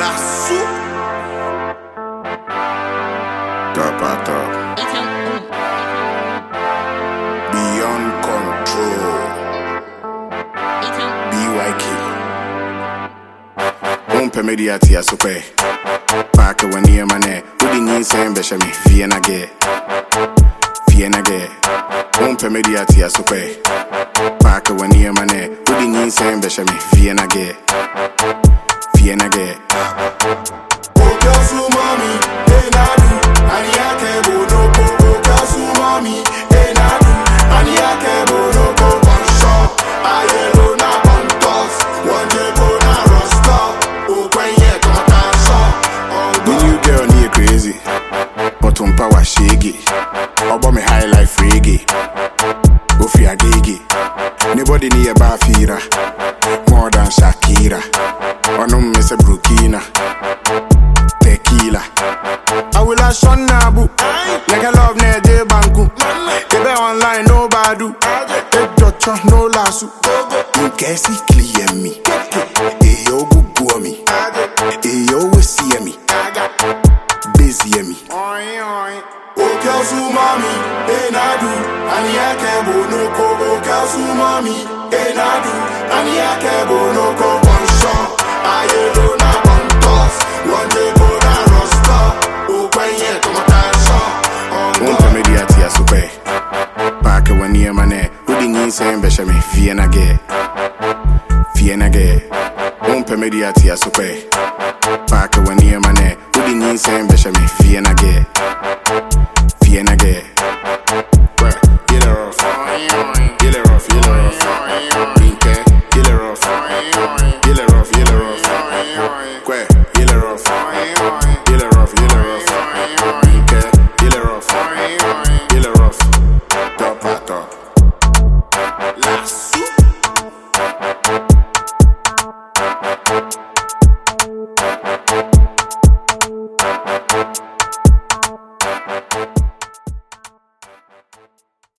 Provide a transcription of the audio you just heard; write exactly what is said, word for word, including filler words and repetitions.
Rasu Tapata Beyond Control B Y K Umpe mediati ya sope Pake wani mane Udi nyinse mbesha mi Fiena ge Fiena ge Umpe mediati ya sope Pake wani mane Udi nyinse mbesha mi Fiena ge Fiena ge Okasu mami Enadu Aniyake bonoko Okasu mami Enadu Aniyake bonoko Bansho Ayelo na bantos Wajeko na rosta Ukwenye tomatasha When you girl near crazy But on power shaggy Obo me high life reggae Ofi agigi Nobody near Bafira More than Shakira Onum Mister Burkina Tequila I will have Sean Nabu Like I love Nede Banku Ebe online no badu Take Dutch no lasu In case he clear me Eyo gugu me Eyo we see me Busy me Okasu mami Enadu Aniyake bonoko Okasu mami Enadu Aniyake bonoko Bansho Ayelo na bantos Wajeko na rosta Ukwenye tomatasha Umpe mediati ya sope Pake wani mane Udi nyinse mbesha mi Fiena ge Fiena ge Umpe mediati ya sope Pake wani mane Udi nyinse mbesha mi Fiena ge